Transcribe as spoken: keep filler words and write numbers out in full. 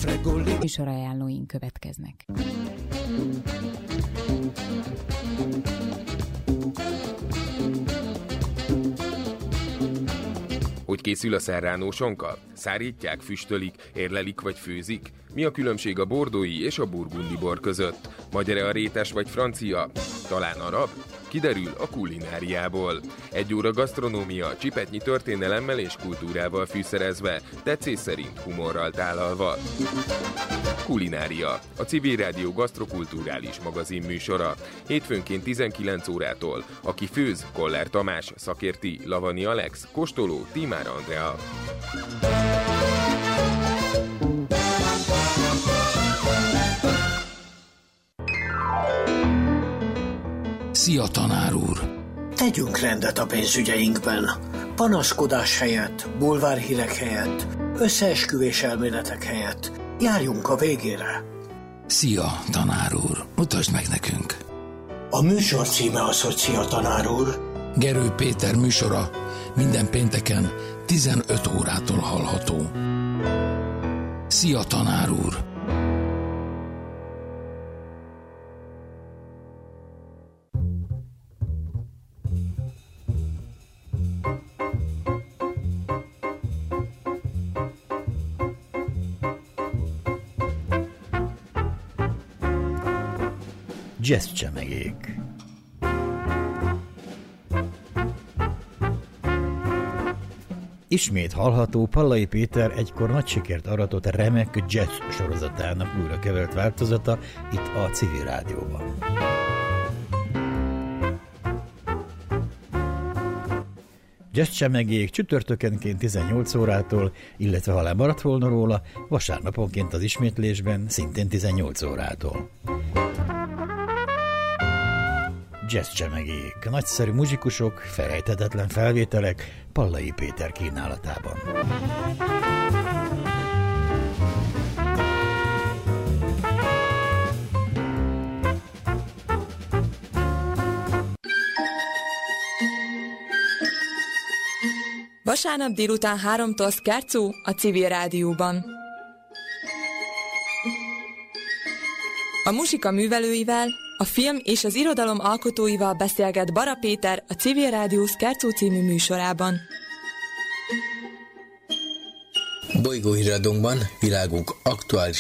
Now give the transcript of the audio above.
fregolli. Műsorajánlóink következnek. Hogy készül a serrano sonka? Szárítják, füstölik, érlelik vagy főzik? Mi a különbség a bordói és a burgundi bor között? Magyar-e a rétes vagy francia? Talán arab? Kiderül a kulináriából. Egy óra gasztronómia, csipetnyi történelemmel és kultúrával fűszerezve, tetszés szerint humorral tálalva. Kulinária, a Civil Rádió gasztrokulturális magazin műsora. Hétfőnként tizenkilenc órától. Aki főz, Koller Tamás, szakérti, Lavani Alex, kóstoló, Tímár Andrea. Szia, tanár úr! Tegyünk rendet a pénzügyeinkben. Panaszkodás helyett, bulvárhírek helyett, összeesküvés elméletek helyett. Járjunk a végére. Szia, tanár úr! Mutasd meg nekünk! A műsor címe az, hogy Szia, tanár úr. Gerő Péter műsora minden pénteken tizenöt órától hallható. Szia, tanár úr! Jazz csemegék. Ismét hallható Pallai Péter egykor nagy sikert aratott remek jazz sorozatának újra kevert változata itt a Civil Rádióban. Jazz csemegék csütörtökenként tizennyolc órától, illetve ha lemaradt volna róla, vasárnaponként az ismétlésben szintén tizennyolc órától. Jazz csemegék, nagyszerű muzsikusok, felejthetetlen felvételek Pallai Péter kínálatában. Vasárnap délután háromtól Szkárcó a Civil Rádióban. A muzsika művelőivel, a film és az irodalom alkotóival beszélget Bara Péter a Civil Rádió Szkárcó című műsorában. Bolygóhíradónkban világunk aktuális